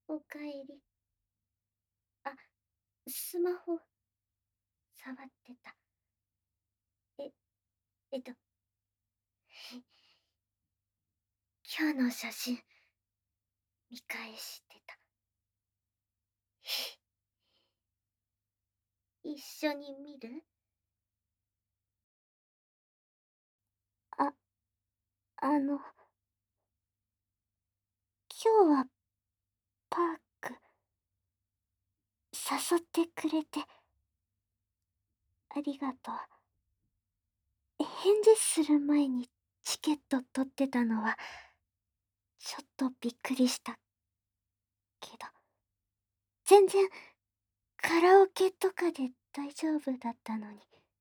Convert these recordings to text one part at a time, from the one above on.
おかえり。あ、スマホ、触ってた。え、えっと、今日の写真、見返してた。一緒に見る？あ、あの、今日はパーク、誘ってくれて、ありがとう。返事する前にチケット取ってたのは、ちょっとびっくりしたけど、全然カラオケとかで大丈夫だったのに。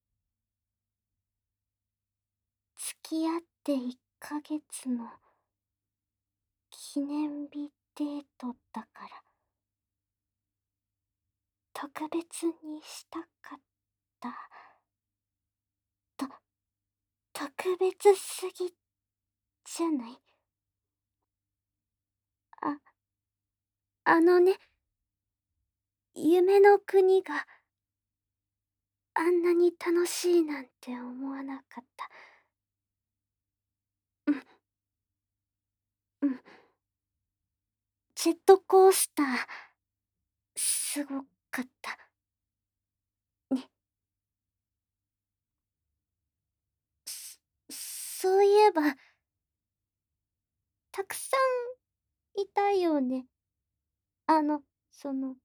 付き合って1ヶ月の記念日デートだから、特別にしたかった。と、特別すぎじゃない？あ、あのね、夢の国があんなに楽しいなんて思わなかった。うん、うん。ジェットコースター、すごかった。ね。そういえば、たくさんいたよね。あの、その、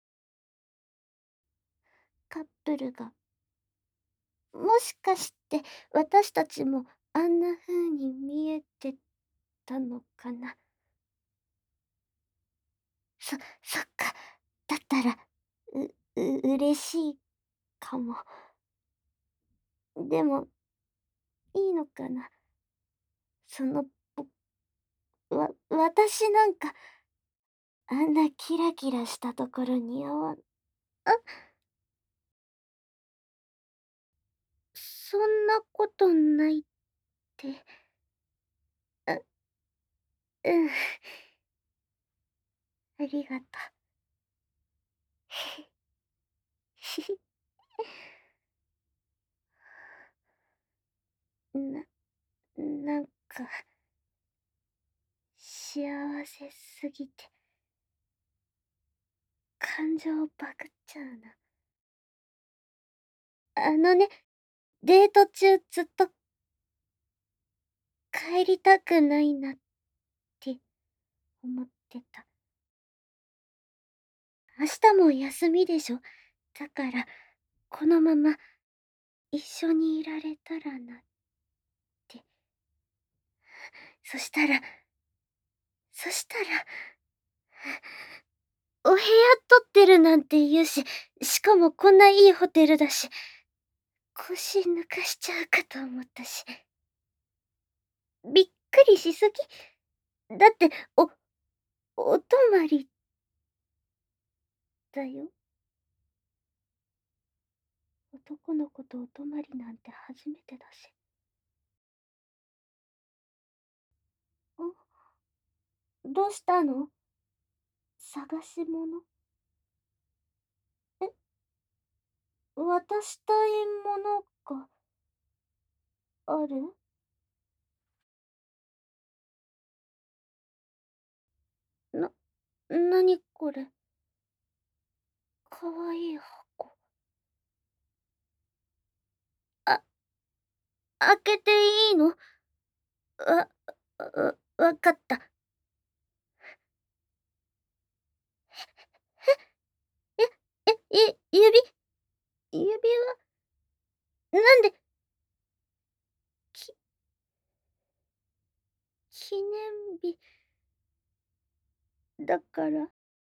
カップルが。もしかして私たちもあんな風に見えてたのかな。そっか。だったら、嬉しいかも。でも、いいのかな。その、私なんか、あんなキラキラしたところ似合わん。あ、そんなことないって。う、うん。ありがとう。なんか、幸せすぎて、感情バグっちゃうな。あのね、デート中ずっと帰りたくないなって思ってた。明日も休みでしょ。だから、このまま一緒にいられたらなって。そしたら、そしたら、お部屋取ってるなんて言うし、しかもこんないいホテルだし、腰抜かしちゃうかと思ったし。びっくりしすぎ？だって、お泊まりだよ。男の子とお泊まりなんて初めてだし。どうしたの？探し物？え、渡したいものがある？な、なにこれ？かわいい箱。あ、開けていいの？わ、わかった。指輪、なんで、き、記念日だから、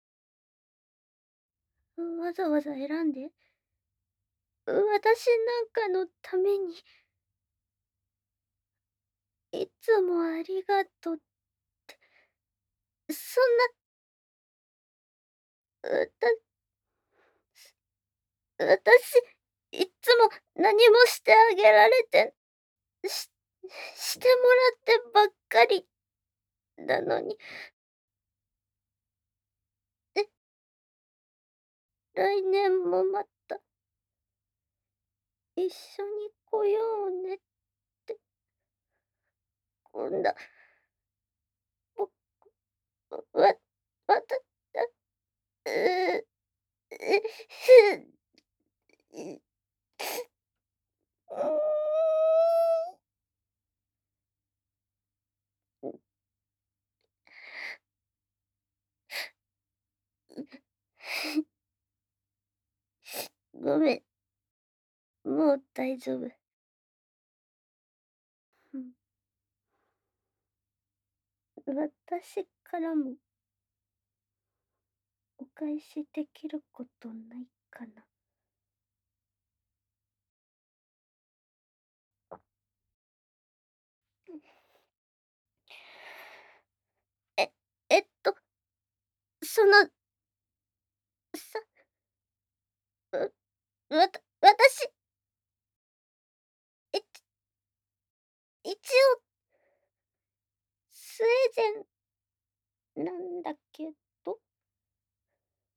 わざわざ選んで、私なんかのために、いつもありがとうって、そんな、私、いつも何もしてあげられて、し、してもらってばっかりなのに。 来年もまた一緒に来ようねって。こんな、ぼわわたうう、いごめん、もう大丈夫。うん。私からもお返しできることないかな。ええっと、その、さ私、い一応スウェーデンなんだけど。